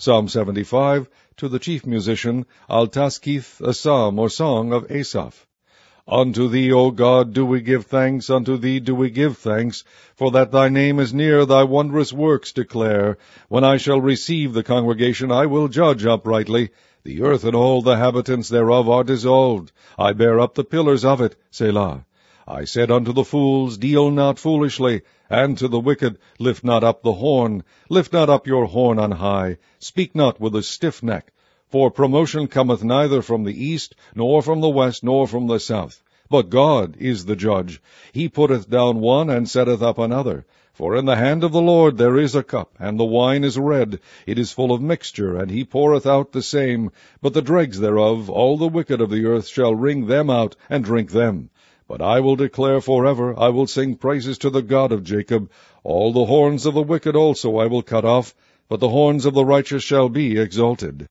Psalm 75, to the chief musician, Al-Taskith, a psalm or song of Asaph. Unto thee, O God, do we give thanks, unto thee do we give thanks, for that thy name is near, thy wondrous works declare. When I shall receive the congregation, I will judge uprightly. The earth and all the habitants thereof are dissolved. I bear up the pillars of it, Selah. I said unto the fools, deal not foolishly, and to the wicked, lift not up the horn. Lift not up your horn on high, speak not with a stiff neck. For promotion cometh neither from the east, nor from the west, nor from the south. But God is the judge. He putteth down one, and setteth up another. For in the hand of the Lord there is a cup, and the wine is red. It is full of mixture, and he poureth out the same. But the dregs thereof, all the wicked of the earth shall wring them out, and drink them. But I will declare forever, I will sing praises to the God of Jacob. All the horns of the wicked also I will cut off, but the horns of the righteous shall be exalted.